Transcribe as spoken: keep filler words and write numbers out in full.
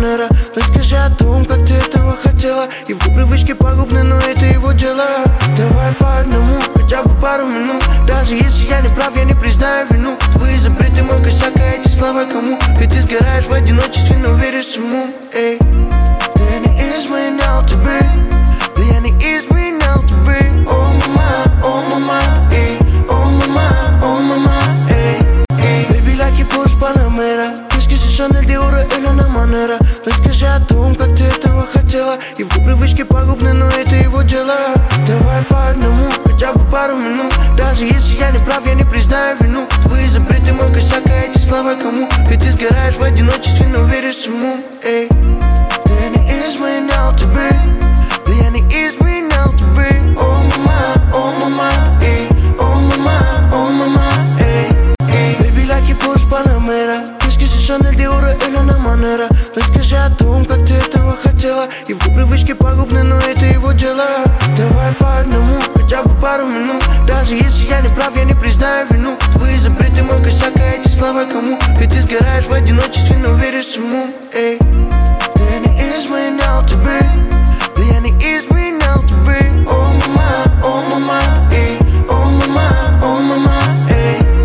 манера. Расскажи о том, как ты этого хотела. Его привычки пагубны, но это его дело. Давай по одному, хотя бы пару минут. Даже если я не прав, я не признаю вину. Твои запреты мой косяк, а эти слова кому? Ведь ты сгораешь в одиночестве, но веришь всему. Эй, ты не изменял тебе, да я не изменял тебе. О, мама, о, мама, эй, о, мама, о, мама, эй, эй. Baby, like you Porsche Panamera. Шанель, Диора или на манера. Расскажи о том, как ты этого хотела. Его привычки пагубны, но это его дело. Давай по одному, хотя бы пару минут. Даже если я не прав, я не признаю вину. Твои запреты мой косяк, а эти слова кому? Ведь ты сгораешь в одиночестве, но веришь всему. Эй, ты не изменял тебе, да я не изменял тебе. О, мама, о, мама, эй, о, мама, о, мама, эй, эй. Baby, like you Porsche Panamera. Шанель, Диора или на манера. Расскажи о том, как ты этого хотела. Его привычки пагубны, но это его дело. Давай по одному, хотя бы пару минут. Даже если я не прав, я не признаю вину. Твои запреты мой косяк, а эти слова кому? Ведь ты сгораешь в одиночестве, но веришь всему. Эй.